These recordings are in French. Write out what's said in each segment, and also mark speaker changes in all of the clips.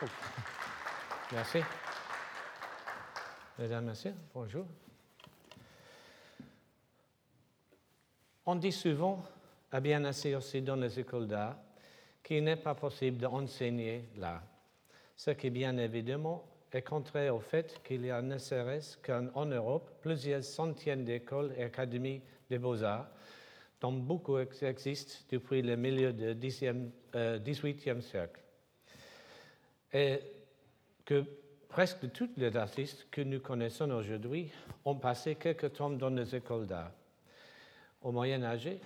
Speaker 1: Merci. Mesdames, Messieurs, bonjour. On dit souvent, et bien assez aussi dans les écoles d'art, qu'il n'est pas possible d'enseigner l'art. Ce qui, bien évidemment, est contraire au fait qu'il y a ne serait-ce qu'en Europe plusieurs centaines d'écoles et académies des beaux-arts, dont beaucoup existent depuis le milieu du XVIIIe siècle. Et que presque tous les artistes que nous connaissons aujourd'hui ont passé quelque temps dans les écoles d'art. Au Moyen Âge et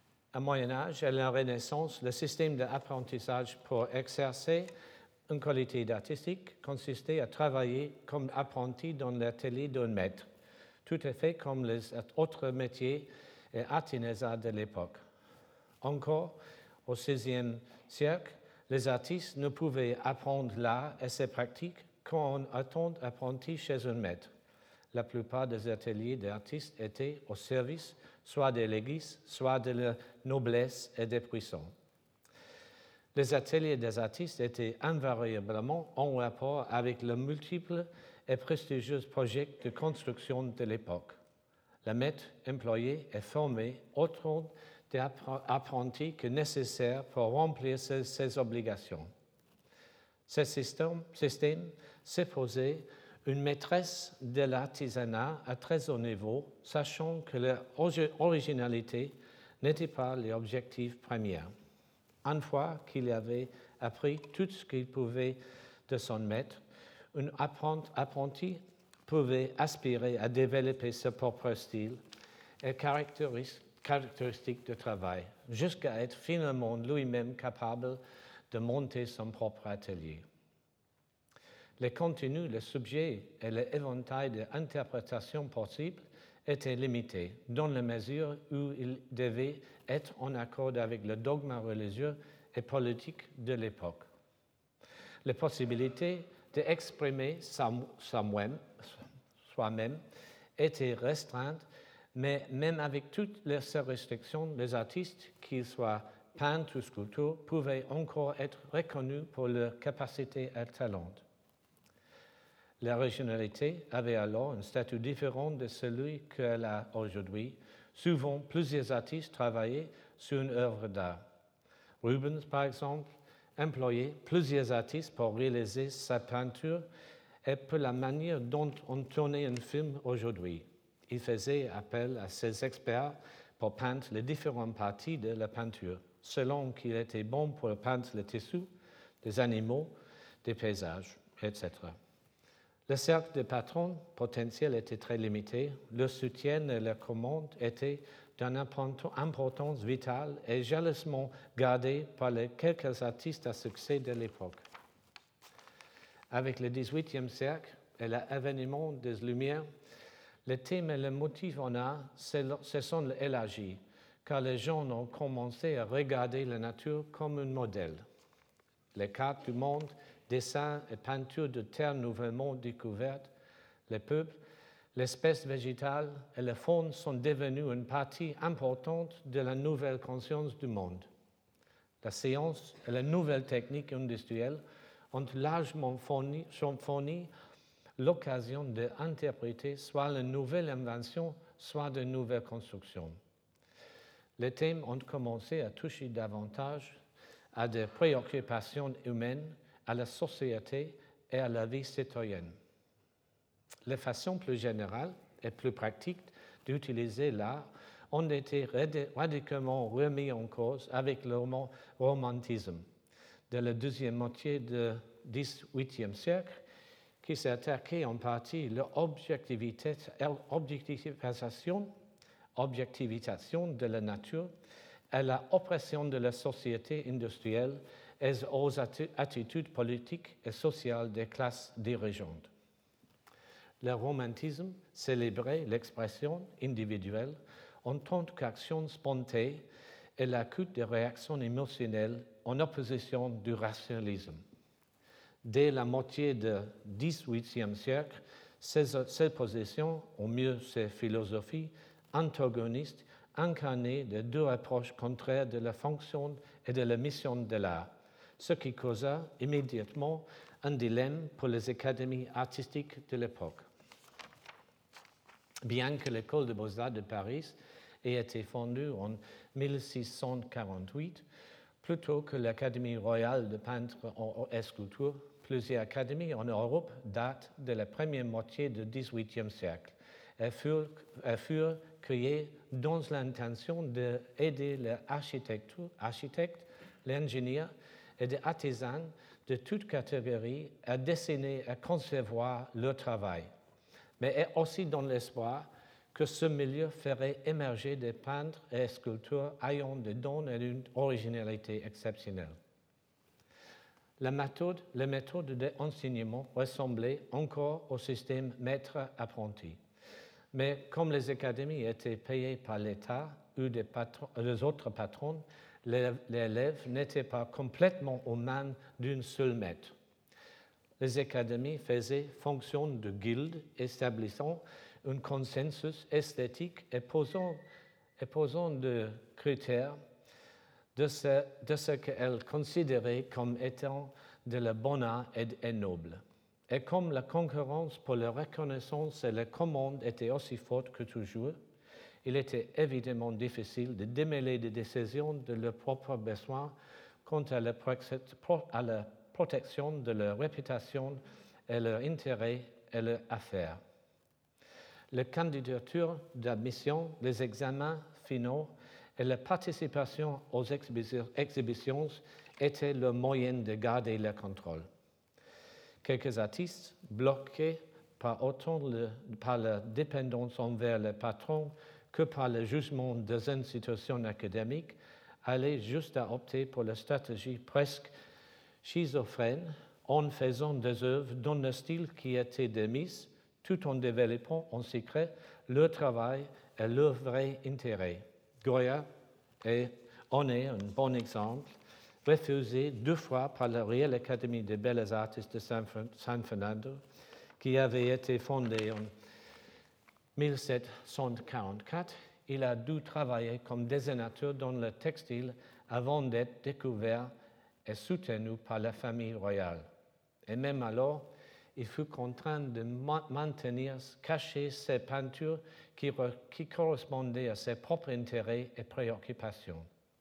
Speaker 1: à la Renaissance, le système d'apprentissage pour exercer une qualité artistique consistait à travailler comme apprenti dans l'atelier d'un maître, tout à fait comme les autres métiers et artisanats de l'époque. Encore au XVIe siècle, les artistes ne pouvaient apprendre l'art et ses pratiques qu'en étant apprentis chez un maître. La plupart des ateliers d'artistes étaient au service soit de l'Église, soit de la noblesse et des puissants. Les ateliers des artistes étaient invariablement en rapport avec les multiples et prestigieux projets de construction de l'époque. Le maître employé est formé autant d'apprentis que nécessaire pour remplir ses obligations. Ce système supposait une maîtresse de l'artisanat à très haut niveau, sachant que l'originalité n'était pas l'objectif premier. Une fois qu'il avait appris tout ce qu'il pouvait de son maître, un apprenti pouvait aspirer à développer son propre style et caractéristiques de travail, jusqu'à être finalement lui-même capable de monter son propre atelier. Les contenus, les sujets et l'éventail d'interprétations possibles étaient limités, dans la mesure où ils devaient être en accord avec le dogme religieux et politique de l'époque. Les possibilités d'exprimer soi-même étaient restreintes, mais même avec toutes ces restrictions, les artistes, qu'ils soient peintres ou sculpteurs, pouvaient encore être reconnus pour leur capacité et talent. L'originalité avait alors un statut différent de celui qu'elle a aujourd'hui. Souvent, plusieurs artistes travaillaient sur une œuvre d'art. Rubens, par exemple, employait plusieurs artistes pour réaliser sa peinture et pour la manière dont on tournait un film aujourd'hui. Il faisait appel à ses experts pour peindre les différentes parties de la peinture, selon qu'il était bon pour peindre les tissus, des animaux, des paysages, etc. Le cercle de patrons potentiels était très limité. Le soutien et la commande étaient d'une importance vitale et jalousement gardée par les quelques artistes à succès de l'époque. Avec le XVIIIe siècle et l'avènement des Lumières, les thèmes et les motifs en art se sont élargis, car les gens ont commencé à regarder la nature comme un modèle. Les cartes du monde, dessins et peintures de terres nouvellement découvertes, les peuples, l'espèce végétale et la faune sont devenus une partie importante de la nouvelle conscience du monde. La science et la nouvelle technique industrielle ont largement fourni l'occasion d'interpréter soit la nouvelle invention, soit de nouvelles constructions. Les thèmes ont commencé à toucher davantage à des préoccupations humaines, à la société et à la vie citoyenne. Les façons plus générales et plus pratiques d'utiliser l'art ont été radicalement remises en cause avec le romantisme de la deuxième moitié du XVIIIe siècle, qui s'est attaqué en partie l'objectivisation de la nature et la oppression de la société industrielle et aux attitudes politiques et sociales des classes dirigeantes. Le romantisme célébrait l'expression individuelle en tant qu'action spontanée et l'écoute des réactions émotionnelles en opposition du rationalisme. Dès la moitié du XVIIIe siècle, ces positions, ou mieux ces philosophies antagonistes, incarnaient les deux approches contraires de la fonction et de la mission de l'art, ce qui causa immédiatement un dilemme pour les académies artistiques de l'époque. Bien que l'École des beaux-arts de Paris ait été fondée en 1648, plutôt que l'Académie royale de peintres et sculptures, plusieurs académies en Europe datent de la première moitié du XVIIIe siècle. Elles furent créées dans l'intention d'aider les architectes, les ingénieurs et des artisans de toutes catégories à dessiner et à concevoir leur travail, mais aussi dans l'espoir que ce milieu ferait émerger des peintres et sculpteurs ayant des dons et une originalité exceptionnelle. La méthode d'enseignement ressemblait encore au système maître-apprenti. Mais comme les académies étaient payées par l'État ou des autres patrons, les élèves n'étaient pas complètement aux mains d'un seul maître. Les académies faisaient fonction de guildes établissant un consensus esthétique et posant des critères de ce qu'elles considéraient comme étant de la bonne art et noble. Et comme la concurrence pour la reconnaissance et la commande était aussi forte que toujours, il était évidemment difficile de démêler des décisions de leurs propres besoins quant à la protection de leur réputation et leur intérêt et leurs affaires. Les candidatures d'admission, les examens finaux et la participation aux exhibitions étaient le moyen de garder le contrôle. Quelques artistes, bloqués par autant par la dépendance envers les patrons que par le jugement des institutions académiques, allaient juste à opter pour la stratégie presque schizophrène en faisant des œuvres dans le style qui était démis, tout en développant en secret leur travail et leur vrai intérêt. Goya en est un bon exemple, refusé 2 fois par la Real Académie des Belles Arts de San Fernando, qui avait été fondée en 1744. Il a dû travailler comme dessinateur dans le textile avant d'être découvert et soutenu par la famille royale. Et même alors, il fut contraint de maintenir cachées ses peintures qui correspondaient à ses propres intérêts et préoccupations.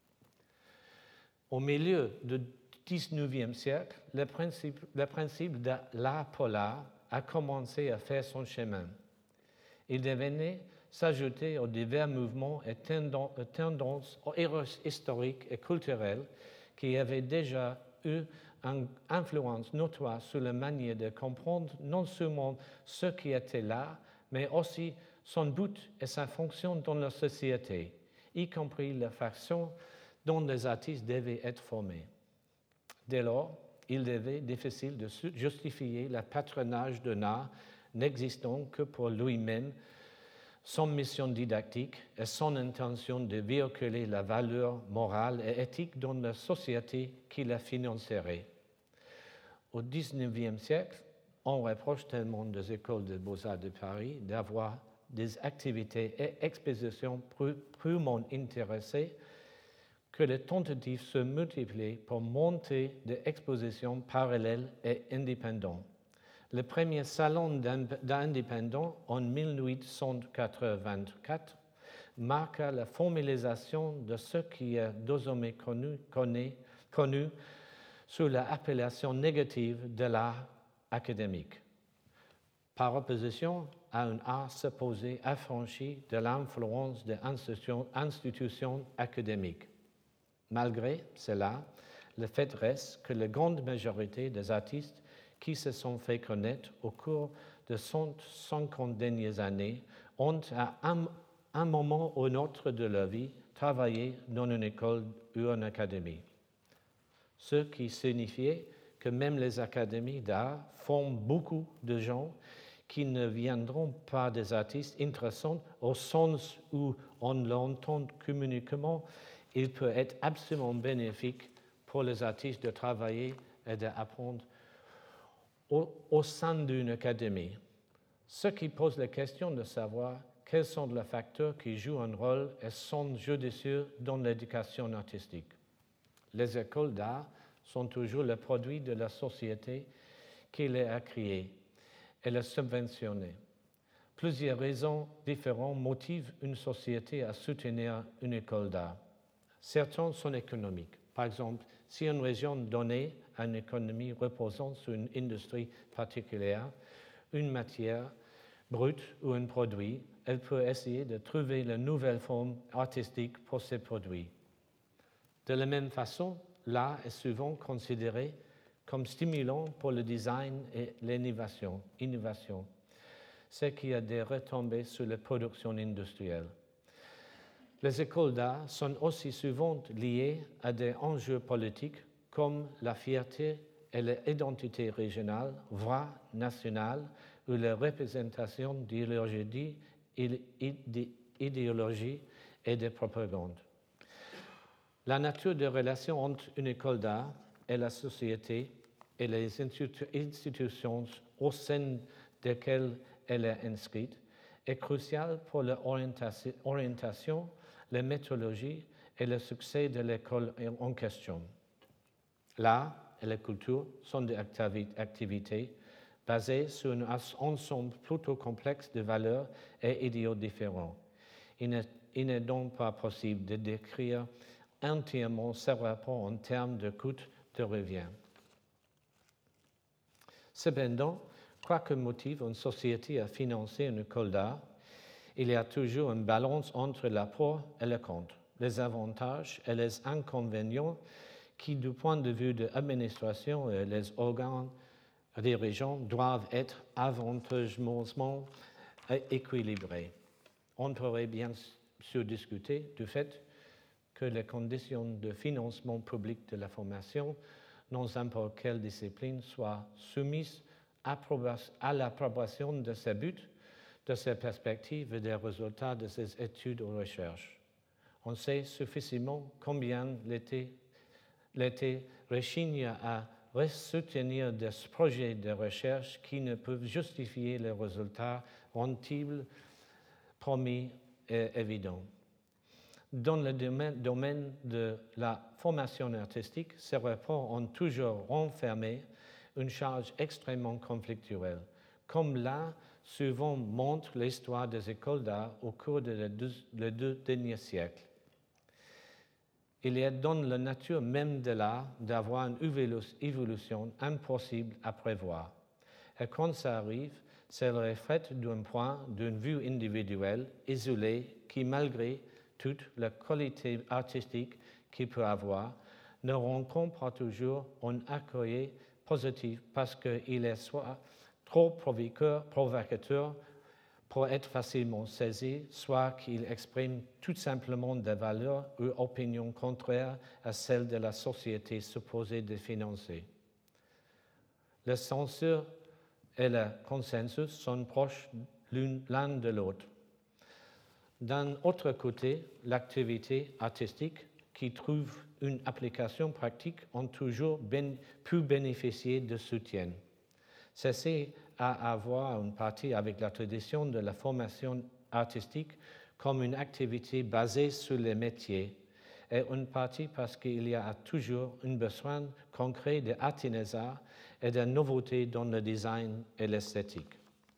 Speaker 1: Au milieu du XIXe siècle, le principe de l'art polar a commencé à faire son chemin. Il devenait s'ajouter aux divers mouvements et tendances historiques et culturelles qui avaient déjà eu une influence notoire sur la manière de comprendre non seulement ce qui était l'art, mais aussi son but et sa fonction dans la société, y compris la façon dont les artistes devaient être formés. Dès lors, il devait difficile de justifier le patronage d'un art n'existant que pour lui-même, son mission didactique et son intention de véhiculer la valeur morale et éthique dans la société qui la financerait. Au XIXe siècle, on reproche tellement des écoles de beaux-arts de Paris d'avoir des activités et expositions purement intéressées que les tentatives se multiplient pour monter des expositions parallèles et indépendantes. Le premier salon d'indépendants en 1884 marqua la formalisation de ce qui est désormais connu sous l'appellation négative de l'art académique, par opposition à un art supposé affranchi de l'influence des institutions académiques. Malgré cela, le fait reste que la grande majorité des artistes qui se sont fait connaître au cours de 150 dernières années ont, à un moment ou un autre de leur vie, travaillé dans une école ou une académie. Ce qui signifiait que même les académies d'art forment beaucoup de gens qui ne viendront pas des artistes intéressants au sens où on l'entend communiquement. Il peut être absolument bénéfique pour les artistes de travailler et d'apprendre au sein d'une académie. Ce qui pose la question de savoir quels sont les facteurs qui jouent un rôle et sont judicieux dans l'éducation artistique. Les écoles d'art sont toujours le produit de la société qui les a créés et les subventionnés. Plusieurs raisons différentes motivent une société à soutenir une école d'art. Certaines sont économiques. Par exemple, si une région donnée a une économie reposant sur une industrie particulière, une matière brute ou un produit, elle peut essayer de trouver la nouvelle forme artistique pour ces produits. De la même façon, l'art est souvent considéré comme stimulant pour le design et l'innovation, ce qui a des retombées sur la production industrielle. Les écoles d'art sont aussi souvent liées à des enjeux politiques comme la fierté et l'identité régionale, voire nationale, ou la représentation d'idéologie et de propagande. La nature des relations entre une école d'art et la société et les institutions au sein desquelles elle est inscrite est cruciale pour l'orientation, la méthodologie et le succès de l'école en question. L'art et la culture sont des activités basées sur un ensemble plutôt complexe de valeurs et idéaux différents. Il n'est donc pas possible de décrire entièrement ce rapport en termes de coût de revient. Cependant, quoi que motive une société à financer une école d'art, il y a toujours une balance entre l'apport et le contre, les avantages et les inconvénients qui, du point de vue de l'administration et les organes dirigeants, doivent être avantageusement équilibrés. On pourrait bien sûr discuter du fait que les conditions de financement public de la formation dans n'importe quelle discipline soient soumises à l'approbation de ses buts, de ses perspectives et des résultats de ses études ou recherches. On sait suffisamment combien l'État rechigne à soutenir des projets de recherche qui ne peuvent justifier les résultats rentables promis et évidents. Dans le domaine de la formation artistique, ces rapports ont toujours renfermé une charge extrêmement conflictuelle, comme l'a souvent montre l'histoire des écoles d'art au cours des deux derniers siècles. Il est dans la nature même de l'art d'avoir une évolution impossible à prévoir. Et quand ça arrive, c'est le reflet d'un point d'une vue individuelle, isolée, qui, malgré toute la qualité artistique qu'il peut avoir, ne rencontre pas toujours un accueil positif parce qu'il est soit trop provocateur pour être facilement saisi, soit qu'il exprime tout simplement des valeurs ou opinions contraires à celles de la société supposée de financer. La censure et le consensus sont proches l'un de l'autre. D'un autre côté, l'activité artistique qui trouve une application pratique ont toujours pu bénéficier de soutien. Ceci a à voir en partie avec la tradition de la formation artistique comme une activité basée sur les métiers et une partie parce qu'il y a toujours un besoin concret d'artisanat et de nouveautés dans le design et l'esthétique.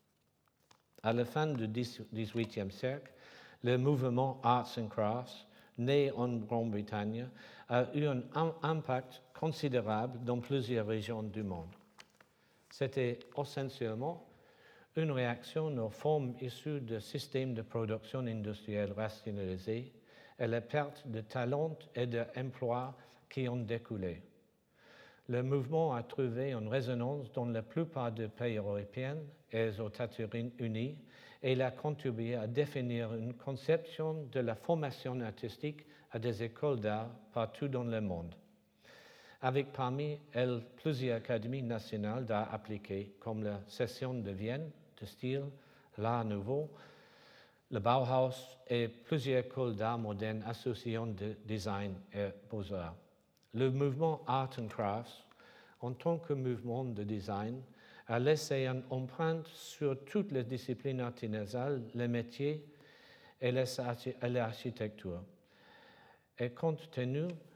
Speaker 1: À la fin du XVIIIe siècle, le mouvement Arts and Crafts, né en Grande-Bretagne, a eu un impact considérable dans plusieurs régions du monde. C'était essentiellement une réaction aux formes issues de systèmes de production industrielle rationalisés et la perte de talents et d'emplois qui ont découlé. Le mouvement a trouvé une résonance dans la plupart des pays européens et aux États-Unis et il a contribué à définir une conception de la formation artistique à des écoles d'art partout dans le monde, avec parmi elles plusieurs académies nationales d'art appliqué, comme la Session de Vienne de style, l'Art Nouveau, le Bauhaus et plusieurs écoles d'art moderne associant de design et beaux-arts. Le mouvement Art and Crafts, en tant que mouvement de design, a laissé une empreinte sur toutes les disciplines artisanales, les métiers et l'architecture. Et compte tenu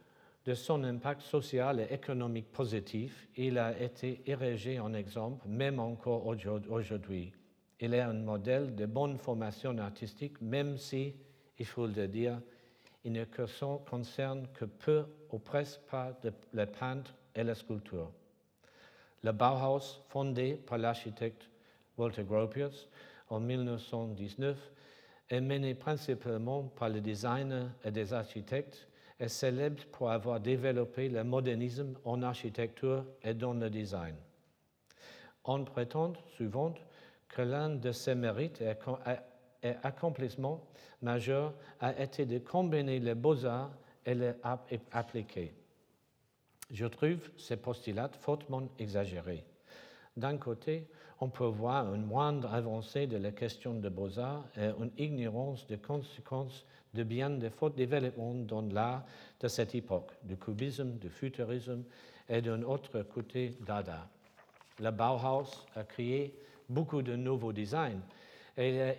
Speaker 1: de son impact social et économique positif, il a été érigé en exemple, même encore aujourd'hui. Il est un modèle de bonne formation artistique, même si, il faut le dire, il ne concerne que peu ou presque pas le peintre et la sculpture. Le Bauhaus, fondé par l'architecte Walter Gropius en 1919, est mené principalement par les designers et des architectes, est célèbre pour avoir développé le modernisme en architecture et dans le design. On prétend souvent que l'un de ses mérites et accomplissements majeurs a été de combiner les beaux-arts et les appliquer. Je trouve ces postulats fortement exagérés. D'un côté, on peut voir une moindre avancée de la question des beaux-arts et une ignorance des conséquences de bien des forts développements dans l'art de cette époque, du cubisme, du futurisme et d'un autre côté, Dada. Le Bauhaus a créé beaucoup de nouveaux designs et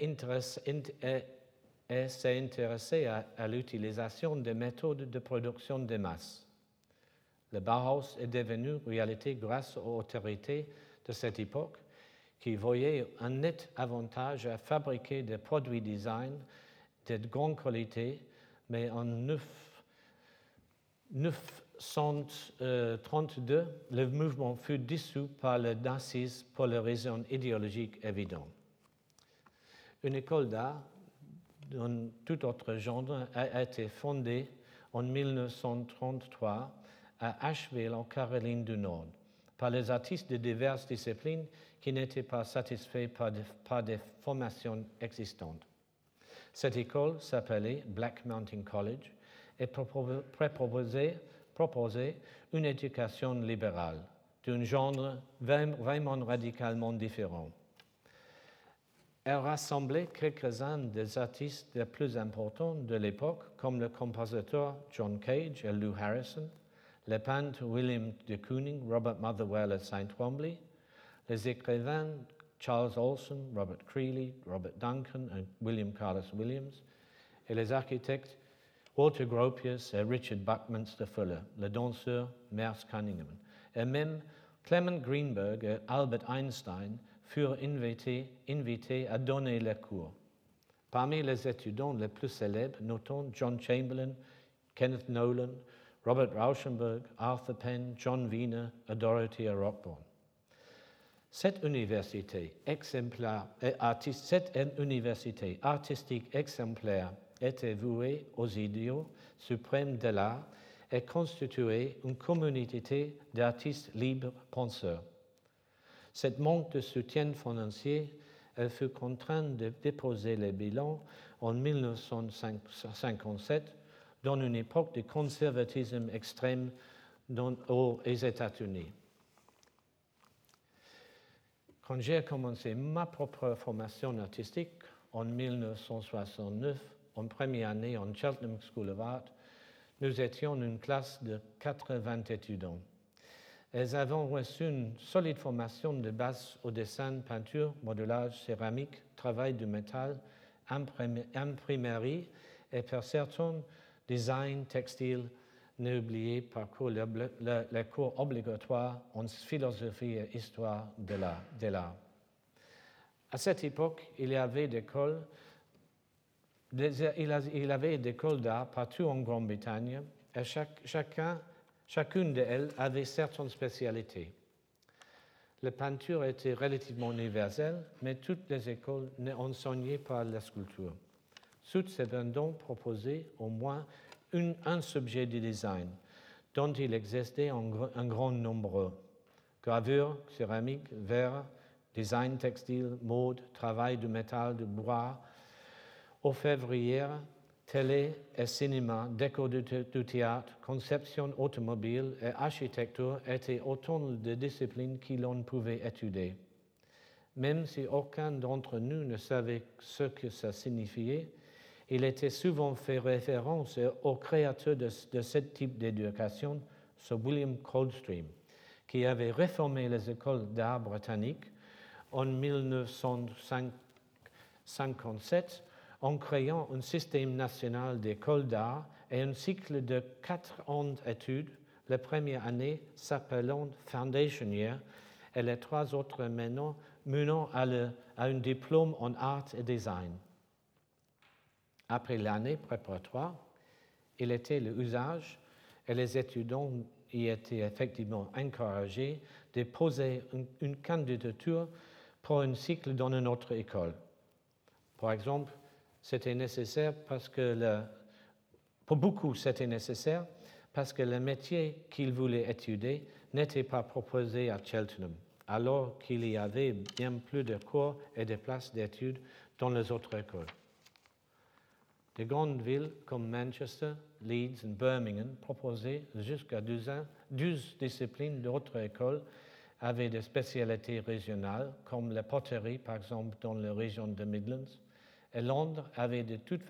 Speaker 1: s'est intéressé à l'utilisation des méthodes de production de masse. Le Bauhaus est devenu réalité grâce aux autorités de cette époque qui voyaient un net avantage à fabriquer des produits design de grande qualité, mais en 1932, le mouvement fut dissous par le nazisme pour des raisons idéologiques évidentes. Une école d'art d'un tout autre genre a été fondée en 1933 à Asheville, en Caroline du Nord, par les artistes de diverses disciplines qui n'étaient pas satisfaits par des formations existantes. Cette école s'appelait Black Mountain College et proposait une éducation libérale d'un genre vraiment radicalement différent. Elle rassemblait quelques-uns des artistes les plus importants de l'époque, comme le compositeur John Cage et Lou Harrison, les peintres William de Kooning, Robert Motherwell et Saint Twombly, les écrivains Charles Olson, Robert Creeley, Robert Duncan et William Carlos Williams, et les architectes Walter Gropius et Richard Buckminster Fuller, le danseur Merce Cunningham, et même Clement Greenberg et Albert Einstein furent invités à donner les cours. Parmi les étudiants les plus célèbres, notons John Chamberlain, Kenneth Nolan, Robert Rauschenberg, Arthur Penn, John Wiener et Dorothea Rockborn. Cette université artistique exemplaire était vouée aux idéaux suprêmes de l'art et constituait une communauté d'artistes libres penseurs. Cette manque de soutien financier, elle fut contrainte de déposer les bilans en 1957 dans une époque de conservatisme extrême aux États-Unis. Quand j'ai commencé ma propre formation artistique en 1969, en première année en Cheltenham School of Art, nous étions une classe de 80 étudiants. Elles avaient reçu une solide formation de base au dessin, peinture, modelage, céramique, travail du métal, imprimerie et pour certains, design, textile. N'oubliez pas les cours obligatoires en philosophie et histoire de l'art. À cette époque, il y avait des écoles d'art partout en Grande-Bretagne et chacune d'elles avait certaines spécialités. La peinture était relativement universelle, mais toutes les écoles n'enseignaient pas la sculpture. Toutes cependant proposaient au moins un sujet de design, dont il existait un grand nombre. Gravure, céramique, verre, design textile, mode, travail du métal, du bois, orfèvrière, télé et cinéma, décor du théâtre, conception automobile et architecture étaient autant de disciplines que l'on pouvait étudier. Même si aucun d'entre nous ne savait ce que ça signifiait, il était souvent fait référence au créateur de ce type d'éducation, Sir William Coldstream, qui avait réformé les écoles d'art britanniques en 1957 en créant un système national d'écoles d'art et un cycle de 4 ans d'études, la première année s'appelant Foundation Year et les 3 autres menant à un diplôme en art et design. Après l'année préparatoire, il était l'usage et les étudiants y étaient effectivement encouragés de poser une candidature pour un cycle dans une autre école. Par exemple, c'était nécessaire parce que pour beaucoup, c'était nécessaire parce que le métier qu'ils voulaient étudier n'était pas proposé à Cheltenham, alors qu'il y avait bien plus de cours et de places d'études dans les autres écoles. De grandes villes comme Manchester, Leeds et Birmingham proposaient jusqu'à 12 disciplines d'autres écoles avec des spécialités régionales, comme la poterie, par exemple, dans la région de Midlands. Et Londres avait de toute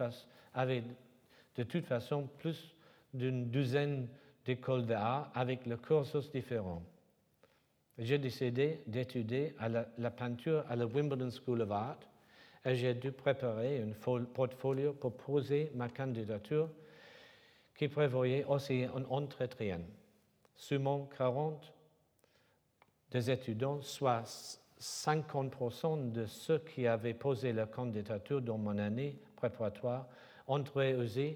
Speaker 1: façon plus d'une douzaine d'écoles d'art avec le cursus différent. J'ai décidé d'étudier la peinture à la Wimbledon School of Art et j'ai dû préparer un portfolio pour poser ma candidature qui prévoyait aussi un entretien. Seulement 40 des étudiants, soit 50% de ceux qui avaient posé leur candidature dans mon année préparatoire, ont réussi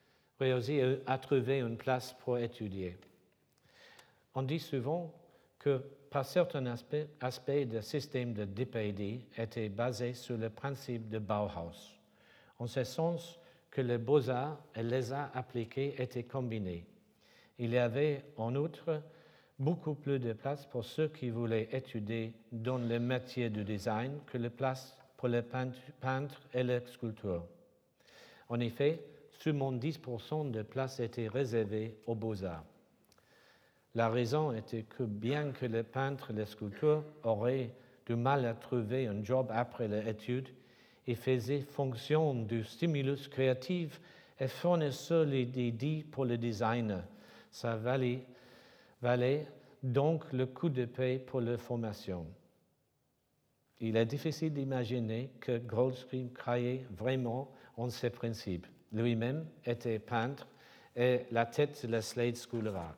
Speaker 1: à trouver une place pour étudier. On dit souvent que par certains aspects du système de DPD était basé sur le principe de Bauhaus, en ce sens que les beaux-arts et les arts appliqués étaient combinés. Il y avait en outre beaucoup plus de place pour ceux qui voulaient étudier dans le métier du design que de place pour les peintres et les sculpteurs. En effet, seulement 10% de places étaient réservées aux beaux-arts. La raison était que bien que les peintres et les sculpteurs auraient du mal à trouver un job après leur étude, ils faisaient fonction du stimulus créatif et fournissaient l'idée pour le designer. Ça valait donc le coup de paie pour leur formation. Il est difficile d'imaginer que Goldsmith croyait vraiment en ces principes. Lui-même était peintre et la tête de la Slade School of Art.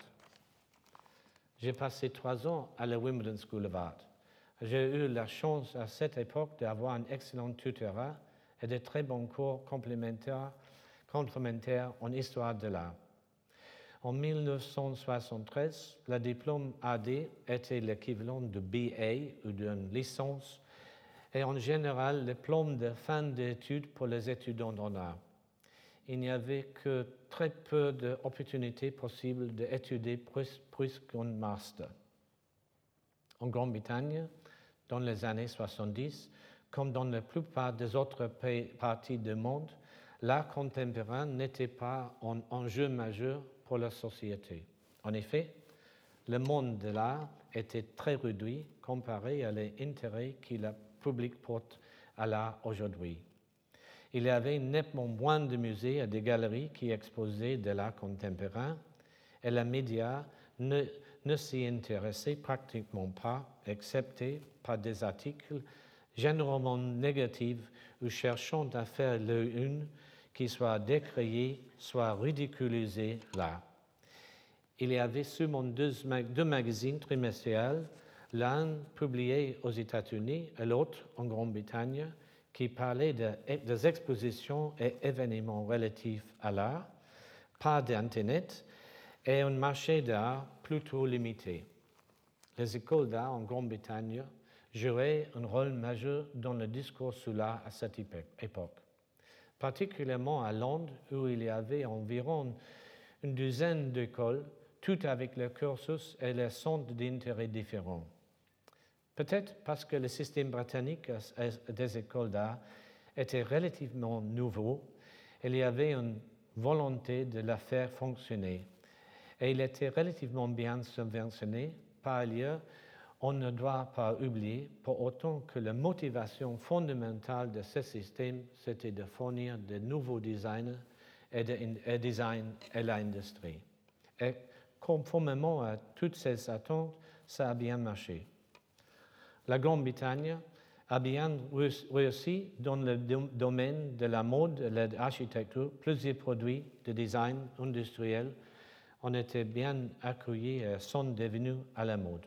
Speaker 1: J'ai passé 3 ans à la Wimbledon School of Art. J'ai eu la chance à cette époque d'avoir un excellent tutorat et de très bons cours complémentaires en histoire de l'art. En 1973, le diplôme AD était l'équivalent de BA ou d'une licence et en général le diplôme de fin d'études pour les étudiants en art. Il n'y avait que très peu d'opportunités possibles d'étudier plus qu'un master. En Grande-Bretagne, dans les années 70, comme dans la plupart des autres parties du monde, l'art contemporain n'était pas un enjeu majeur pour la société. En effet, le monde de l'art était très réduit comparé à l'intérêt que le public porte à l'art aujourd'hui. Il y avait nettement moins de musées et de galeries qui exposaient de l'art contemporain et les médias ne s'y intéressaient pratiquement pas, excepté par des articles généralement négatifs ou cherchant à faire le une qui soit décrié, soit ridiculisé là. Il y avait seulement deux magazines trimestriels, l'un publié aux États-Unis et l'autre en Grande-Bretagne, qui parlait des expositions et événements relatifs à l'art, pas d'Internet, et un marché d'art plutôt limité. Les écoles d'art en Grande-Bretagne jouaient un rôle majeur dans le discours sur l'art à cette époque, particulièrement à Londres où il y avait environ une douzaine d'écoles, toutes avec leurs cursus et leurs centres d'intérêt différents. Peut-être parce que le système britannique des écoles d'art était relativement nouveau, il y avait une volonté de la faire fonctionner. Et il était relativement bien subventionné. Par ailleurs, on ne doit pas oublier pour autant que la motivation fondamentale de ce système, c'était de fournir de nouveaux designers et de design à l'industrie. Et conformément à toutes ces attentes, ça a bien marché. La Grande-Bretagne a bien réussi dans le domaine de la mode et de l'architecture. Plusieurs produits de design industriel ont été bien accueillis et sont devenus à la mode.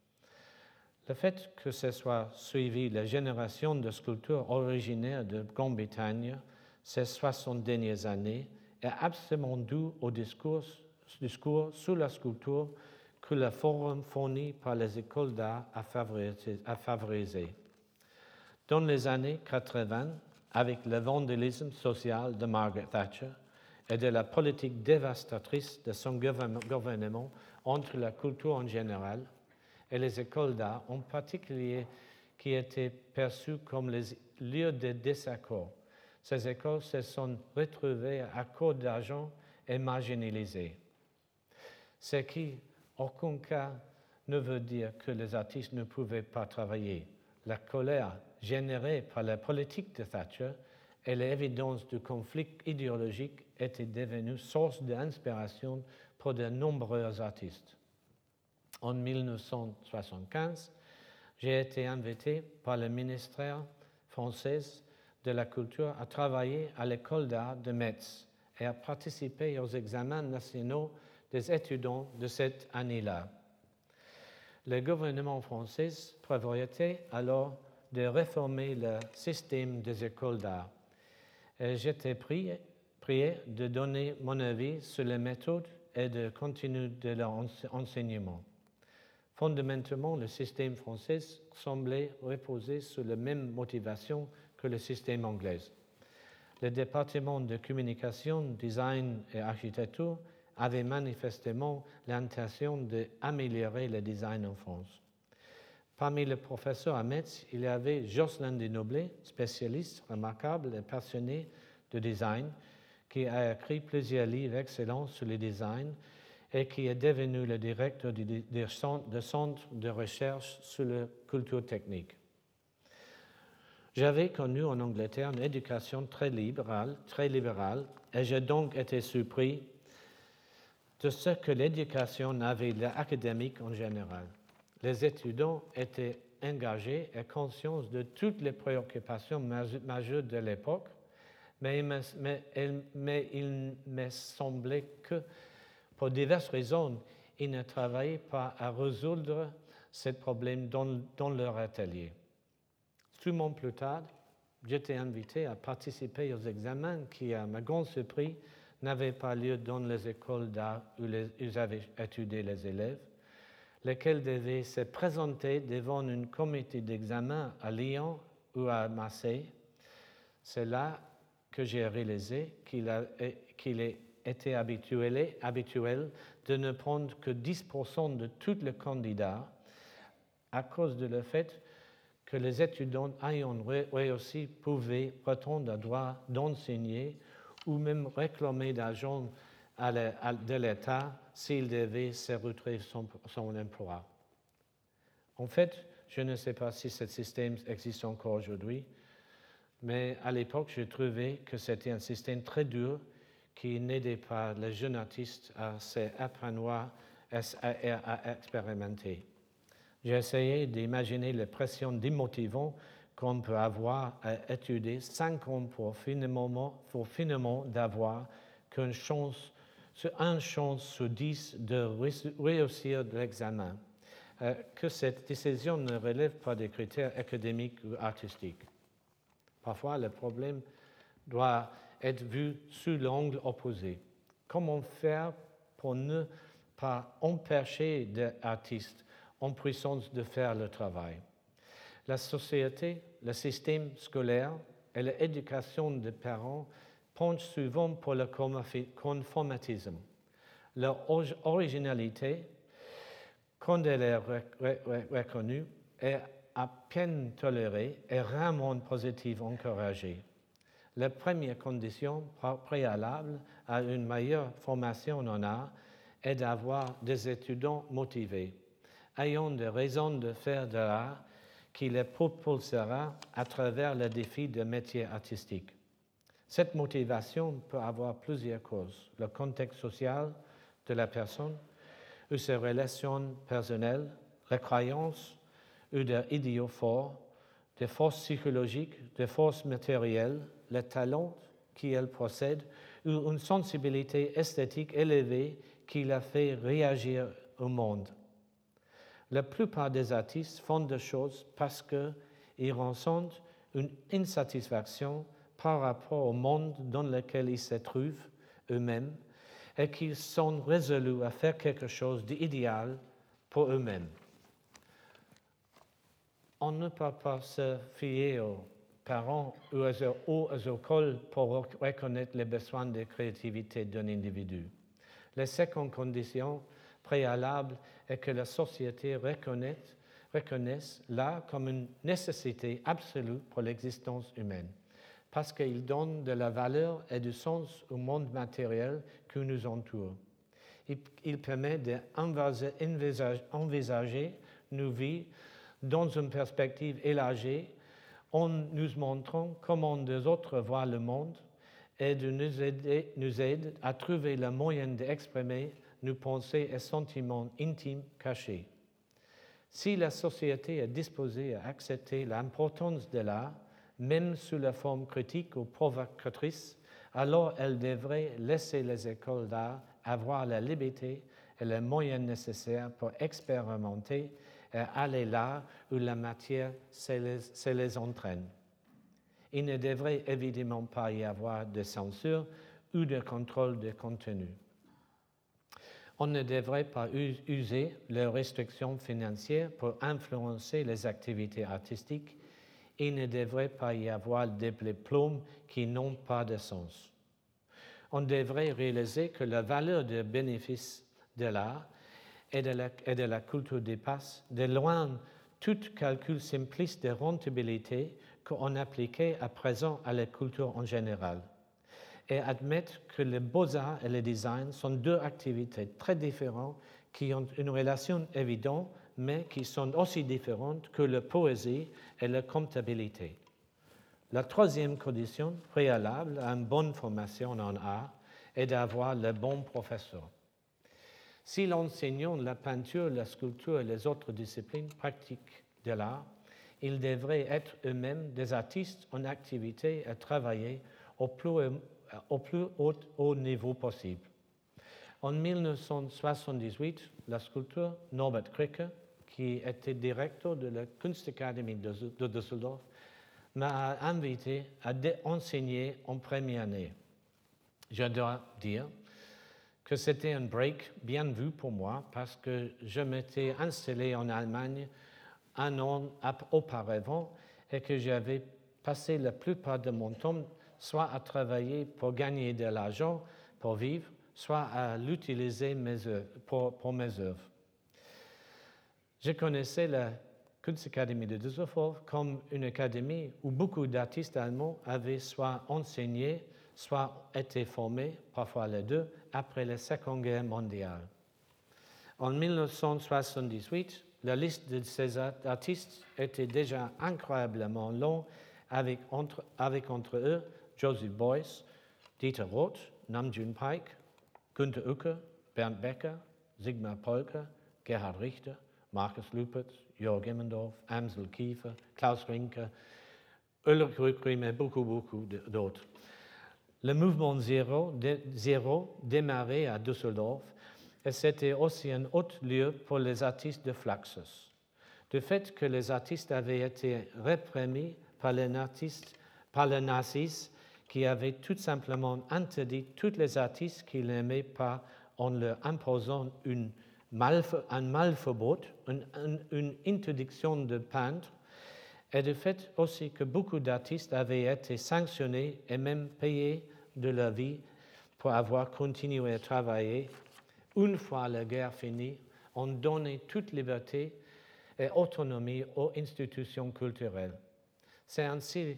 Speaker 1: Le fait que ce soit suivi la génération de sculpteurs originaires de Grande-Bretagne ces 60 dernières années est absolument dû au discours sur la sculpture que le forum fourni par les écoles d'art a favorisé. Dans les années 80, avec le vandalisme social de Margaret Thatcher et de la politique dévastatrice de son gouvernement entre la culture en général et les écoles d'art en particulier qui étaient perçues comme les lieux de désaccord, ces écoles se sont retrouvées à court d'argent et marginalisées. Ce qui, en aucun cas, ne veut dire que les artistes ne pouvaient pas travailler. La colère générée par la politique de Thatcher et l'évidence du conflit idéologique étaient devenues source d'inspiration pour de nombreux artistes. En 1975, j'ai été invité par le ministère français de la Culture à travailler à l'école d'art de Metz et à participer aux examens nationaux des étudiants de cette année-là. Le gouvernement français prévoyait alors de réformer le système des écoles d'art. J'étais prié de donner mon avis sur les méthodes et le contenu de leur enseignement. Fondamentalement, le système français semblait reposer sur la même motivation que le système anglais. Le département de communication, design et architecture avait manifestement l'intention d'améliorer le design en France. Parmi les professeurs à Metz, il y avait Jocelyn Desnoblés, spécialiste remarquable et passionné de design, qui a écrit plusieurs livres excellents sur le design et qui est devenu le directeur du centre de recherche sur la culture technique. J'avais connu en Angleterre une éducation très libérale, et j'ai donc été surpris de ce que l'éducation avait l'académique en général. Les étudiants étaient engagés et conscients de toutes les préoccupations majeures de l'époque, mais il me semblait que, pour diverses raisons, ils ne travaillaient pas à résoudre ces problèmes dans leur atelier. 2 mois plus tard, j'étais invité à participer aux examens qui, à ma grande surprise, n'avaient pas lieu dans les écoles d'art où ils avaient étudié les élèves, lesquels devaient se présenter devant un comité d'examen à Lyon ou à Marseille. C'est là que j'ai réalisé qu'il était habituel de ne prendre que 10% de tous les candidats à cause de le fait que les étudiants ayant réussi pouvaient prétendre à droit d'enseigner ou même réclamer d'argent de l'État s'il devait se retrouver son emploi. En fait, je ne sais pas si ce système existe encore aujourd'hui, mais à l'époque, je trouvais que c'était un système très dur qui n'aidait pas les jeunes artistes à s'épanouir et à expérimenter. J'ai essayé d'imaginer les pressions démotivantes qu'on peut avoir à étudier 5 ans pour finalement d'avoir qu'une chance sur 10 de réussir l'examen, que cette décision ne relève pas des critères académiques ou artistiques. Parfois, le problème doit être vu sous l'angle opposé. Comment faire pour ne pas empêcher des artistes en puissance de faire le travail? La société, le système scolaire et l'éducation des parents penchent souvent pour le conformisme. Leur originalité, quand elle est reconnue, est à peine tolérée et rarement positive encouragée. La première condition préalable à une meilleure formation en art est d'avoir des étudiants motivés, ayant des raisons de faire de l'art qui les propulsera à travers le défi de métier artistique. Cette motivation peut avoir plusieurs causes: le contexte social de la personne, ou ses relations personnelles, les croyances ou des idéaux forts, des forces psychologiques, des forces matérielles, les talents qu'elle possède ou une sensibilité esthétique élevée qui la fait réagir au monde. La plupart des artistes font des choses parce qu'ils ressentent une insatisfaction par rapport au monde dans lequel ils se trouvent eux-mêmes et qu'ils sont résolus à faire quelque chose d'idéal pour eux-mêmes. On ne peut pas se fier aux parents ou aux écoles pour reconnaître les besoins de créativité d'un individu. La seconde condition préalable est que la société reconnaisse l'art comme une nécessité absolue pour l'existence humaine, parce qu'il donne de la valeur et du sens au monde matériel qui nous entoure. Il permet d'envisager nos vies dans une perspective élargie, en nous montrant comment les autres voient le monde et de nous aide à trouver le moyen d'exprimer nos pensées et sentiments intimes cachés. Si la société est disposée à accepter l'importance de l'art, même sous la forme critique ou provocatrice, alors elle devrait laisser les écoles d'art avoir la liberté et les moyens nécessaires pour expérimenter et aller là où la matière se les entraîne. Il ne devrait évidemment pas y avoir de censure ou de contrôle de contenu. On ne devrait pas user les restrictions financières pour influencer les activités artistiques. Il ne devrait pas y avoir des diplômes qui n'ont pas de sens. On devrait réaliser que la valeur de bénéfice de l'art et de la culture dépasse de loin tout calcul simpliste de rentabilité qu'on appliquait à présent à la culture en général, et admettre que les beaux-arts et le design sont deux activités très différentes qui ont une relation évidente, mais qui sont aussi différentes que la poésie et la comptabilité. La troisième condition préalable à une bonne formation en art est d'avoir le bon professeur. Si l'enseignant la peinture, la sculpture et les autres disciplines pratiques de l'art, ils devraient être eux-mêmes des artistes en activité et travailler au plus haut niveau possible. En 1978, la sculpteur Norbert Kricke, qui était directeur de la Kunstakademie de Düsseldorf, m'a invité à enseigner en première année. Je dois dire que c'était un break bien vu pour moi parce que je m'étais installé en Allemagne un an auparavant et que j'avais passé la plupart de mon temps soit à travailler pour gagner de l'argent pour vivre, soit à l'utiliser pour mes œuvres. Je connaissais la Kunstakademie de Düsseldorf comme une académie où beaucoup d'artistes allemands avaient soit enseigné, soit été formés, parfois les deux, après la Seconde Guerre mondiale. En 1978, la liste de ces artistes était déjà incroyablement longue, avec entre eux Joseph Beuys, Dieter Roth, Nam June Paik, Günter Uecker, Bernd Becker, Sigmar Polke, Gerhard Richter, Markus Lüpertz, Jörg Immendorf, Amsel Kiefer, Klaus Rinke, Ulrich Rückgrim et beaucoup d'autres. Le mouvement Zéro démarrait à Düsseldorf et c'était aussi un autre lieu pour les artistes de Fluxus. Du fait que les artistes avaient été réprimés par les nazis qui avaient tout simplement interdit tous les artistes qu'ils n'aimaient pas en leur imposant un malverbot, une interdiction de peindre, et du fait aussi que beaucoup d'artistes avaient été sanctionnés et même payés de leur vie pour avoir continué à travailler. Une fois la guerre finie, on donnait toute liberté et autonomie aux institutions culturelles. C'est ainsi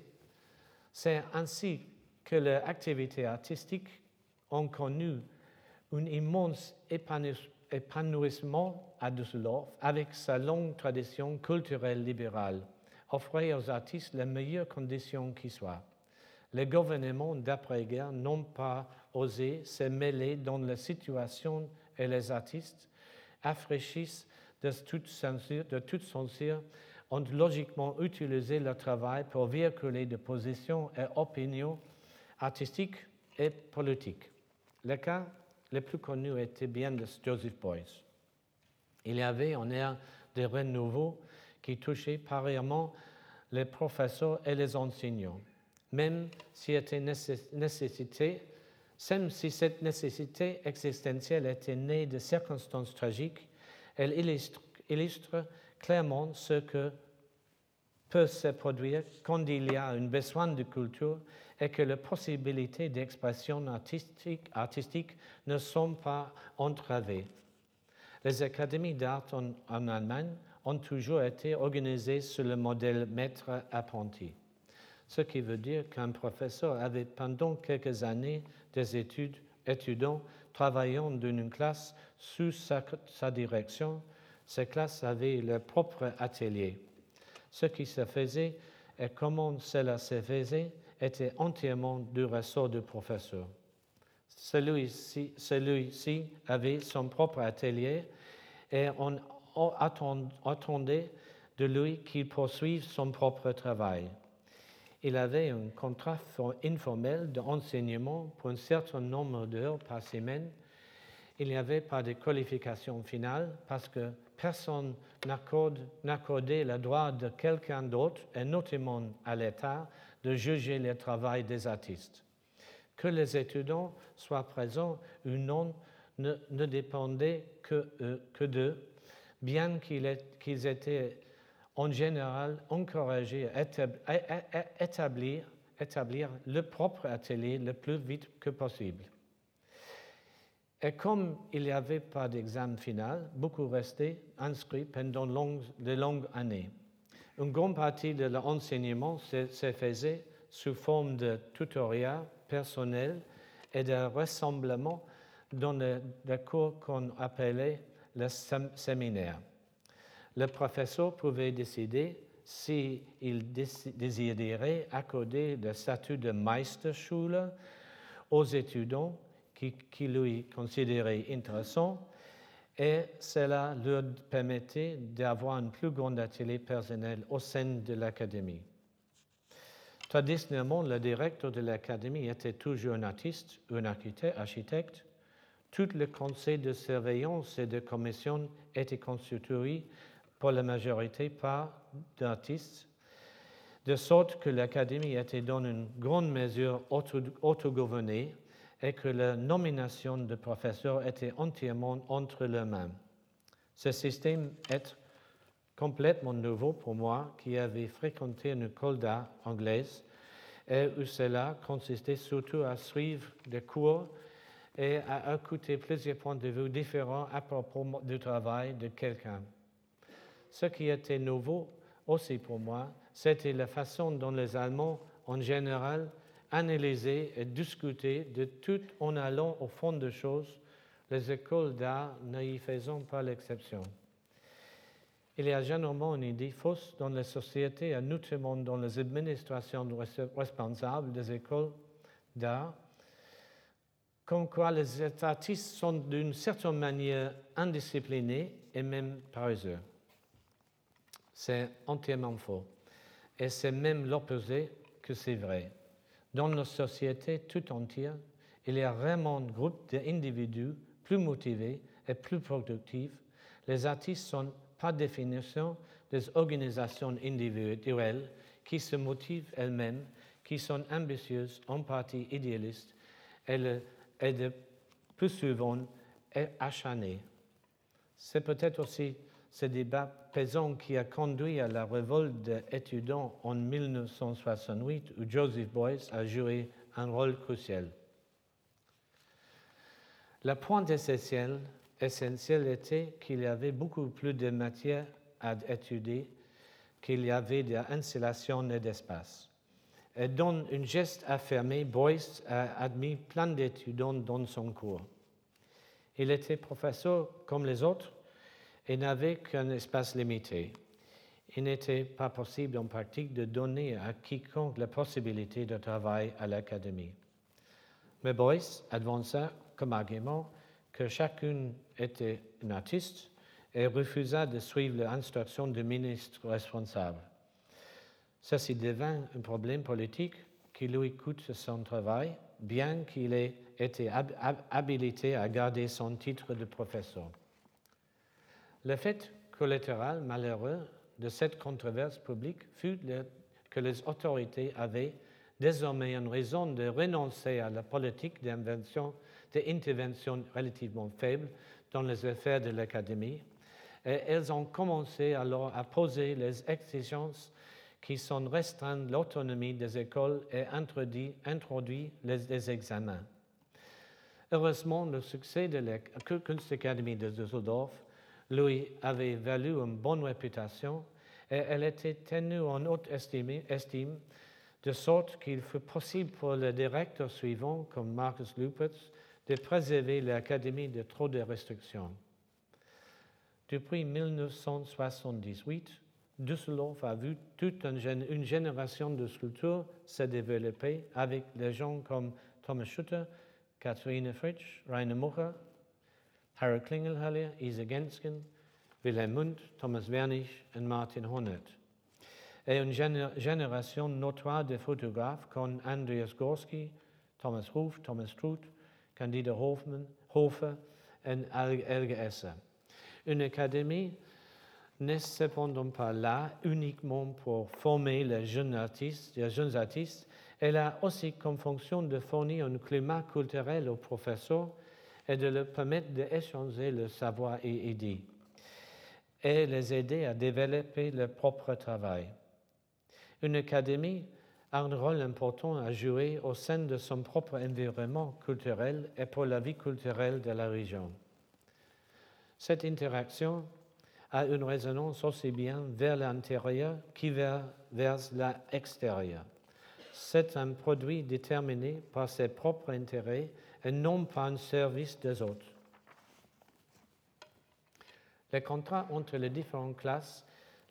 Speaker 1: que les activités artistiques ont connu un immense épanouissement à Düsseldorf avec sa longue tradition culturelle libérale, offrait aux artistes les meilleures conditions qui soient. Les gouvernements d'après-guerre n'ont pas osé se mêler dans la situation et les artistes affranchissent de toute censure ont logiquement utilisé leur travail pour véhiculer des positions et opinions artistiques et politiques. Le cas le plus connu était bien de Joseph Beuys. Il y avait un air de renouveau qui touchait pareillement les professeurs et les enseignants. Même si cette nécessité existentielle était née de circonstances tragiques, elle illustre clairement ce que peut se produire quand il y a un besoin de culture et que les possibilités d'expression artistique ne sont pas entravées. Les académies d'art en Allemagne ont toujours été organisées sur le modèle maître-apprenti, ce qui veut dire qu'un professeur avait pendant quelques années des étudiants travaillant dans une classe sous sa direction. Ces classes avaient leur propre atelier. Ce qui se faisait et comment cela se faisait était entièrement du ressort du professeur. Celui-ci avait son propre atelier et on attendait de lui qu'il poursuive son propre travail. Il avait un contrat informel d'enseignement pour un certain nombre d'heures par semaine. Il n'y avait pas de qualification finale parce que personne n'accordait le droit de quelqu'un d'autre, et notamment à l'État, de juger le travail des artistes. Que les étudiants soient présents ou non ne dépendait que d'eux, bien qu'ils étaient en général encouragés à établir le propre atelier le plus vite que possible. Et comme il n'y avait pas d'examen final, beaucoup restaient inscrits pendant de longues années. Une grande partie de l'enseignement se faisait sous forme de tutorat personnel et de rassemblement dans des cours qu'on appelait le séminaire. Le professeur pouvait décider s'il désirait accorder le statut de Meisterschüler aux étudiants qui lui considéraient intéressants, et cela leur permettait d'avoir un plus grand atelier personnel au sein de l'académie. Traditionnellement, le directeur de l'académie était toujours un artiste ou un architecte. Tout le conseil de surveillance et de commission était constitué pour la majorité par d'artistes, de sorte que l'académie était dans une grande mesure autogouvernée et que la nomination de professeurs était entièrement entre leurs mains. Ce système est complètement nouveau pour moi, qui avais fréquenté une école d'art anglaise et où cela consistait surtout à suivre des cours et à écouter plusieurs points de vue différents à propos du travail de quelqu'un. Ce qui était nouveau aussi pour moi, c'était la façon dont les Allemands, en général, analysaient et discutaient de tout en allant au fond des choses, les écoles d'art ne y faisant pas l'exception. Il y a généralement une idée fausse dans les sociétés et notamment dans les administrations responsables des écoles d'art, comme quoi les artistes sont d'une certaine manière indisciplinés et même paresseux. C'est entièrement faux. Et c'est même l'opposé que c'est vrai. Dans nos sociétés tout entières, il y a vraiment un groupe d'individus plus motivés et plus productifs. Les artistes sont, par définition, des organisations individuelles qui se motivent elles-mêmes, qui sont ambitieuses, en partie idéalistes, et de plus souvent acharnées. C'est peut-être aussi ce débat pesant qui a conduit à la révolte des étudiants en 1968, où Joseph Beuys a joué un rôle crucial. Le point essentiel était qu'il y avait beaucoup plus de matière à étudier qu'il y avait d'installation et d'espace. Et dans un geste affirmé, Beuys a admis plein d'étudiants dans son cours. Il était professeur comme les autres et n'avait qu'un espace limité. Il n'était pas possible en pratique de donner à quiconque la possibilité de travailler à l'académie. Mais Beuys avança comme argument que chacun était un artiste et refusa de suivre l'instruction du ministre responsable. Ceci devint un problème politique qui lui coûte son travail, bien qu'il ait été habilité à garder son titre de professeur. Le fait collatéral malheureux de cette controverse publique fut que les autorités avaient désormais une raison de renoncer à la politique d'intervention relativement faible dans les affaires de l'Académie, et elles ont commencé alors à poser les exigences qui sont restreindre l'autonomie des écoles et introduit les examens. Heureusement, le succès de la Kunstakademie de Düsseldorf lui avait valu une bonne réputation et elle était tenue en haute estime, de sorte qu'il fut possible pour le directeur suivant, comme Markus Lüpertz, de préserver l'Académie de trop de restrictions. Depuis 1978, Düsseldorf a vu toute une génération de sculpteurs se développer avec des gens comme Thomas Schutter, Katharina Fritsch, Rainer Mucha, Harald Klingelhaller, Isa Gensken, Wilhelm Mundt, Thomas Wernich et Martin Hornet. Et une génération notoire de photographes comme Andreas Gorski, Thomas Ruf, Thomas Struth, Candida Hofer et Helge Esser. Une académie n'est cependant pas là uniquement pour former les jeunes artistes, elle a aussi comme fonction de fournir un climat culturel aux professeurs et de leur permettre d'échanger le savoir et idées, et les aider à développer leur propre travail. Une académie a un rôle important à jouer au sein de son propre environnement culturel et pour la vie culturelle de la région. Cette interaction a une résonance aussi bien vers l'intérieur que vers l'extérieur. C'est un produit déterminé par ses propres intérêts et non par un service des autres. Le contact entre les différentes classes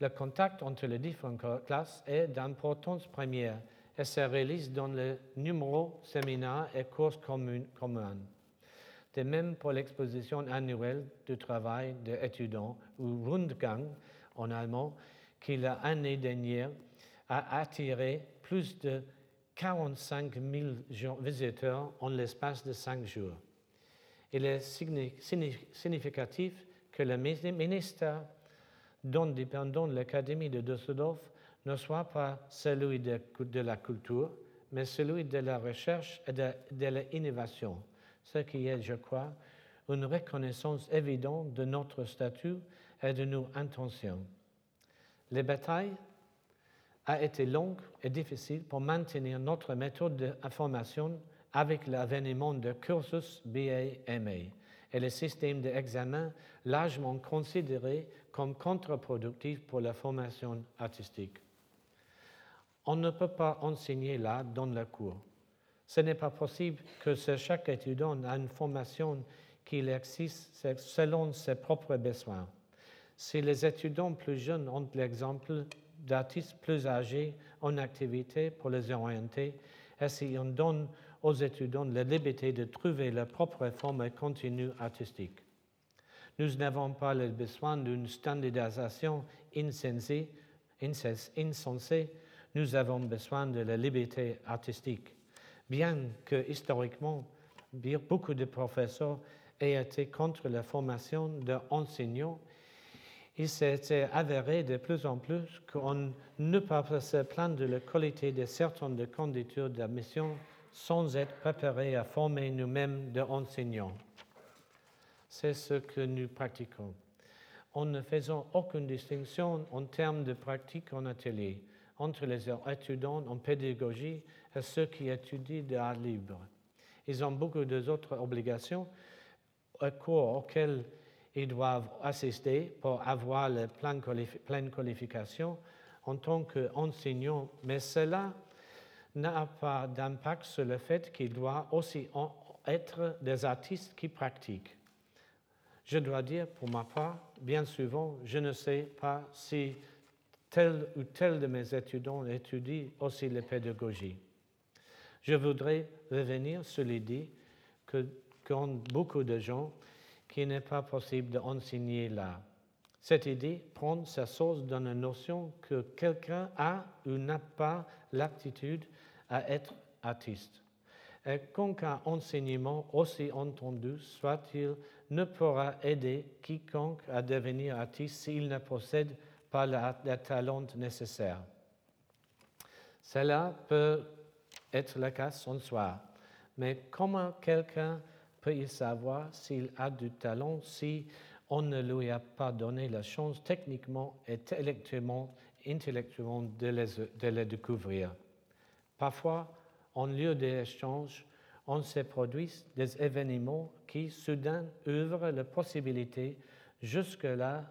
Speaker 1: est d'importance première et se réalise dans le numéro séminaire et cours communs. De même pour l'exposition annuelle du travail des étudiants, ou Rundgang en allemand, qui l'année dernière a attiré plus de 45 000 visiteurs en l'espace de 5 jours. Il est significatif que le ministère dont dépend l'Académie de Düsseldorf ne soit pas celui de la culture, mais celui de la recherche et de l'innovation, ce qui est, je crois, une reconnaissance évidente de notre statut et de nos intentions. Les batailles ont été longues et difficiles pour maintenir notre méthode de formation avec l'avènement de cursus BA-MA et le système d'examen largement considéré comme contre-productif pour la formation artistique. On ne peut pas enseigner l'art dans la cour. Ce n'est pas possible que chaque étudiant ait une formation qu'il existe selon ses propres besoins. Si les étudiants plus jeunes ont l'exemple d'artistes plus âgés en activité pour les orienter, et si on donne aux étudiants la liberté de trouver leur propre forme continue artistique. Nous n'avons pas le besoin d'une standardisation insensée, nous avons besoin de la liberté artistique. Bien que historiquement, beaucoup de professeurs aient été contre la formation d'enseignants, il s'est avéré de plus en plus qu'on ne peut pas se plaindre de la qualité de certaines candidatures d'admission sans être préparés à former nous-mêmes d'enseignants. C'est ce que nous pratiquons. En ne faisant aucune distinction en termes de pratique en atelier entre les étudiants en pédagogie et ceux qui étudient de l'art libre. Ils ont beaucoup d'autres obligations aux cours auxquels ils doivent assister pour avoir la pleine qualification en tant qu'enseignants, mais cela n'a pas d'impact sur le fait qu'ils doivent aussi être des artistes qui pratiquent. Je dois dire, pour ma part, bien souvent, je ne sais pas si tel ou tel de mes étudiants étudie aussi la pédagogie. Je voudrais revenir sur l'idée qu'ont beaucoup de gens qu'il n'est pas possible d'enseigner l'art. Cette idée prend sa source dans la notion que quelqu'un a ou n'a pas l'aptitude à être artiste. Et qu'aucun enseignement, aussi entendu soit-il, ne pourra aider quiconque à devenir artiste s'il ne possède pas le talent nécessaire. Cela peut être le cas en soi, mais comment quelqu'un peut-il savoir s'il a du talent si on ne lui a pas donné la chance techniquement et intellectuellement de le découvrir? Parfois, en lieu d'échange, on se produit des événements qui soudain ouvrent la possibilité jusque-là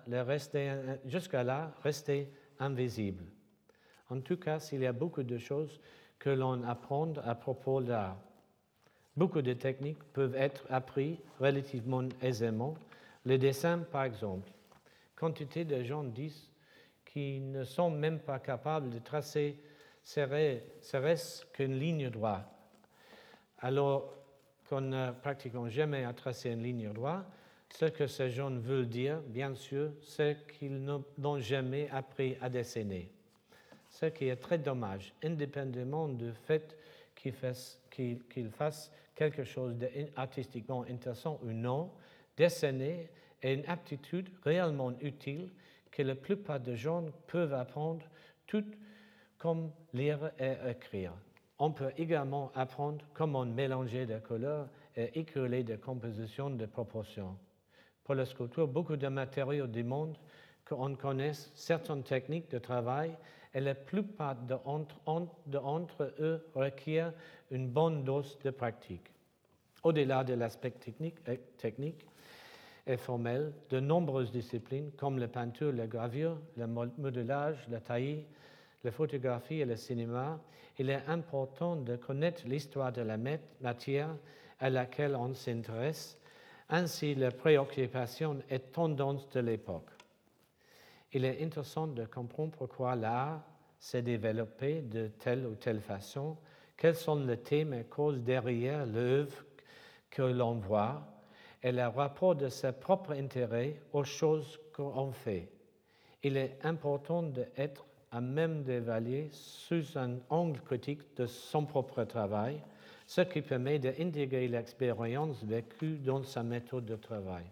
Speaker 1: restée invisible. En tout cas, il y a beaucoup de choses que l'on apprend à propos d'art. Beaucoup de techniques peuvent être apprises relativement aisément. Le dessin, par exemple. Quantité de gens disent qu'ils ne sont même pas capables de tracer serait-ce qu'une ligne droite. Alors qu'on n'a pratiquement jamais à tracer une ligne droite, ce que ces gens veulent dire, bien sûr, c'est qu'ils n'ont jamais appris à dessiner. Ce qui est très dommage, indépendamment du fait qu'ils fassent quelque chose d'artistiquement intéressant ou non, dessiner est une aptitude réellement utile que la plupart des gens peuvent apprendre, tout comme lire et écrire. On peut également apprendre comment mélanger des couleurs et écrire des compositions de proportions. Pour la sculpture, beaucoup de matériaux demandent qu'on connaisse certaines techniques de travail et la plupart d'entre eux requièrent une bonne dose de pratique. Au-delà de l'aspect technique et formel, de nombreuses disciplines comme la peinture, la gravure, le modelage, la taille, la photographie et le cinéma, il est important de connaître l'histoire de la matière à laquelle on s'intéresse, ainsi les préoccupations et tendances de l'époque. Il est intéressant de comprendre pourquoi l'art s'est développé de telle ou telle façon, quels sont les thèmes et causes derrière l'œuvre que l'on voit, et le rapport de ses propres intérêts aux choses qu'on fait. Il est important d'être à même d'évaluer sous un angle critique de son propre travail, ce qui permet d'intégrer l'expérience vécue dans sa méthode de travail.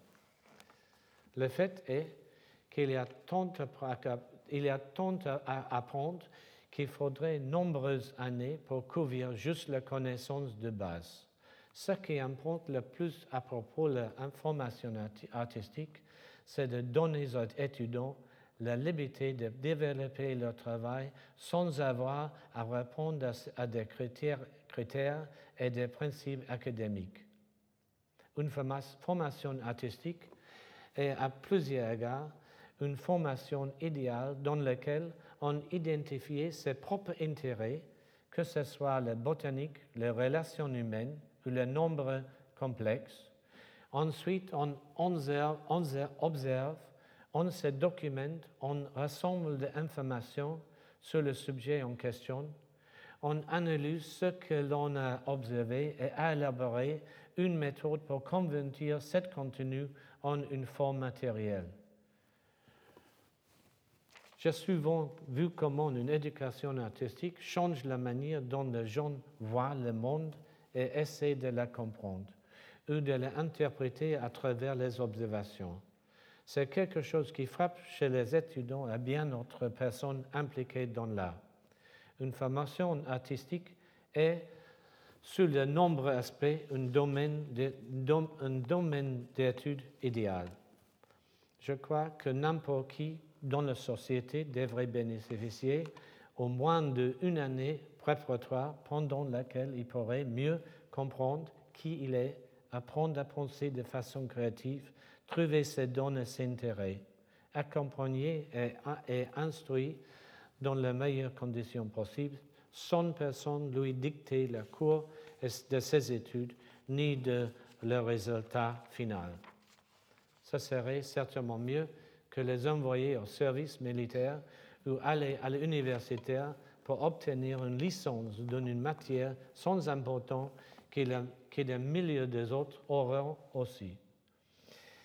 Speaker 1: Le fait est qu'il y a tant à apprendre qu'il faudrait nombreuses années pour couvrir juste la connaissance de base. Ce qui importe le plus à propos de l'information artistique, c'est de donner aux étudiants la liberté de développer leur travail sans avoir à répondre à des critères et des principes académiques. Une formation artistique est à plusieurs égards une formation idéale dans laquelle on identifie ses propres intérêts, que ce soit la botanique, les relations humaines ou le nombre complexe. Ensuite, on observe, on se documente, on rassemble des informations sur le sujet en question, on analyse ce que l'on a observé et a élaboré une méthode pour convertir ce contenu en une forme matérielle. J'ai souvent vu comment une éducation artistique change la manière dont les gens voient le monde et essaient de la comprendre ou de l'interpréter à travers les observations. C'est quelque chose qui frappe chez les étudiants et bien d'autres personnes impliquées dans l'art. Une formation artistique est, sous de nombreux aspects, un domaine d'études idéal. Je crois que n'importe qui dans la société devrait bénéficier au moins d'une année préparatoire pendant laquelle il pourrait mieux comprendre qui il est, apprendre à penser de façon créative, trouver ses dons et ses intérêts, accompagner et instruire dans les meilleures conditions possibles, sans personne lui dicter le cours de ses études ni de leur résultat final. Ce serait certainement mieux que les envoyer au service militaire ou aller à l'université pour obtenir une licence dans une matière sans importance que le milieu des autres auront aussi.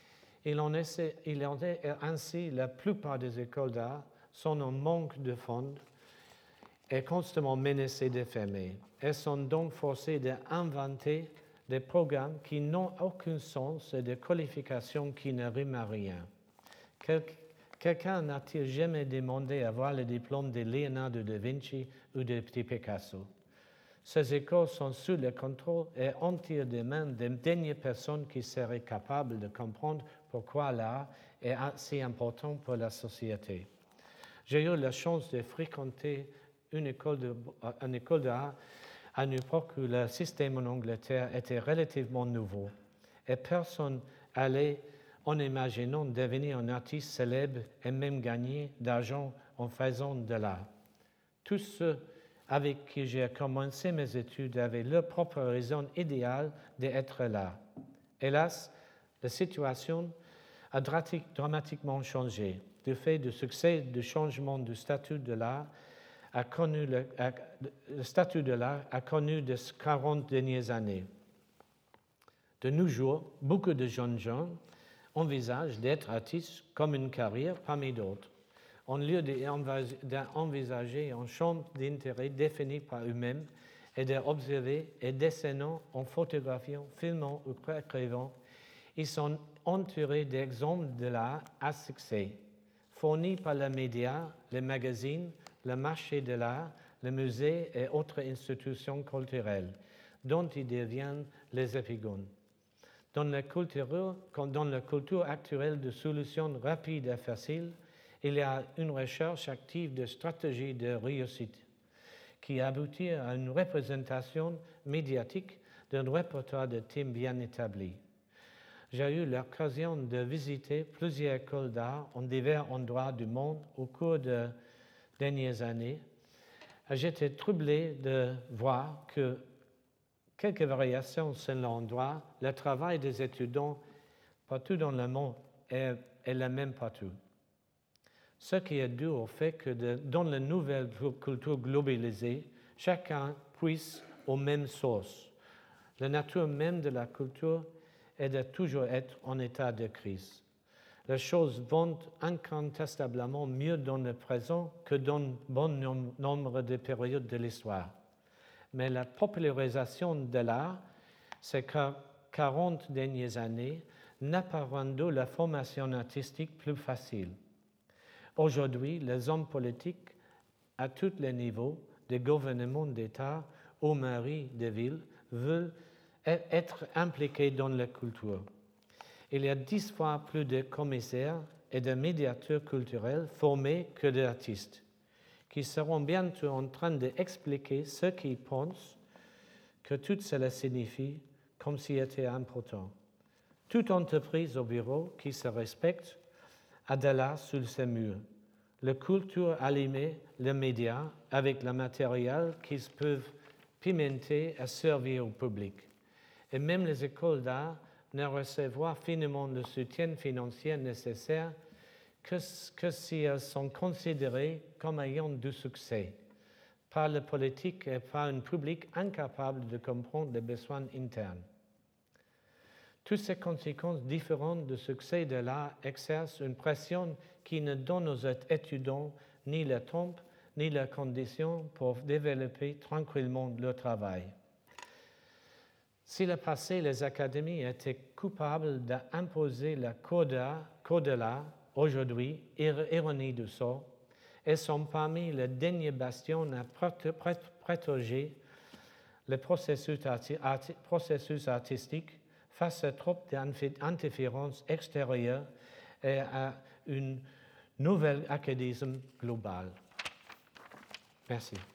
Speaker 1: Il en est ainsi, la plupart des écoles d'art sont en manque de fonds et constamment menacées de fermer. Elles sont donc forcées d'inventer des programmes qui n'ont aucun sens et des qualifications qui ne riment à rien. Quelqu'un n'a-t-il jamais demandé à voir le diplôme de Leonardo da Vinci ou de Picasso? Ces écoles sont sous le contrôle et entrent des mains des dernières personnes qui seraient capables de comprendre pourquoi l'art est si important pour la société. J'ai eu la chance de fréquenter une école d'art à une époque où le système en Angleterre était relativement nouveau et personne allait en imaginant devenir un artiste célèbre et même gagner d'argent en faisant de l'art. Tous ceux avec qui j'ai commencé mes études avaient leur propre raison idéale d'être là. Hélas, la situation a dramatiquement changé. Du fait du succès du changement du statut de l'art, le statut de l'art a connu les 40 dernières années. De nos jours, beaucoup de jeunes gens envisagent d'être artistes comme une carrière parmi d'autres, en lieu d'envisager un champ d'intérêt défini par eux-mêmes et d'observer et dessinant, en photographiant, filmant ou écrivant. Ils sont entourés d'exemples de l'art à succès, fournis par les médias, les magazines, le marché de l'art, les musées et autres institutions culturelles, dont ils deviennent les épigones. Dans la culture actuelle de solutions rapides et faciles, il y a une recherche active de stratégies de réussite qui aboutit à une représentation médiatique d'un répertoire de thèmes bien établi. J'ai eu l'occasion de visiter plusieurs écoles d'art en divers endroits du monde au cours des dernières années. J'étais troublé de voir que quelques variations selon l'endroit, le travail des étudiants partout dans le monde est le même partout. Ce qui est dû au fait que dans la nouvelle culture globalisée, chacun puise aux mêmes sources. La nature même de la culture est de toujours être en état de crise. Les choses vont incontestablement mieux dans le présent que dans bon nombre de périodes de l'histoire. Mais la popularisation de l'art, ces 40 dernières années, n'a pas rendu la formation artistique plus facile. Aujourd'hui, les hommes politiques, à tous les niveaux, des gouvernements d'État aux mairies de villes, veulent être impliqués dans la culture. Il y a 10 fois plus de commissaires et de médiateurs culturels formés que d'artistes, qui seront bientôt en train d'expliquer ce qu'ils pensent que tout cela signifie, comme si c'était important. Toute entreprise au bureau qui se respecte a de l'art sous ses murs. La culture alimente les médias avec le matériel qu'ils peuvent pimenter et servir au public. Et même les écoles d'art ne recevront finalement le soutien financier nécessaire que si elles sont considérées comme ayant du succès par le politique et par un public incapable de comprendre les besoins internes. Toutes ces conséquences différentes du succès de l'art exercent une pression qui ne donne aux étudiants ni le temps ni les conditions pour développer tranquillement leur travail. Si le passé, les académies étaient coupables d'imposer le code de l'art, aujourd'hui, ironie du sort, elles sont parmi les derniers bastions à protéger le processus artistique face à trop d'interférences extérieures et à un nouvel académisme global. Merci.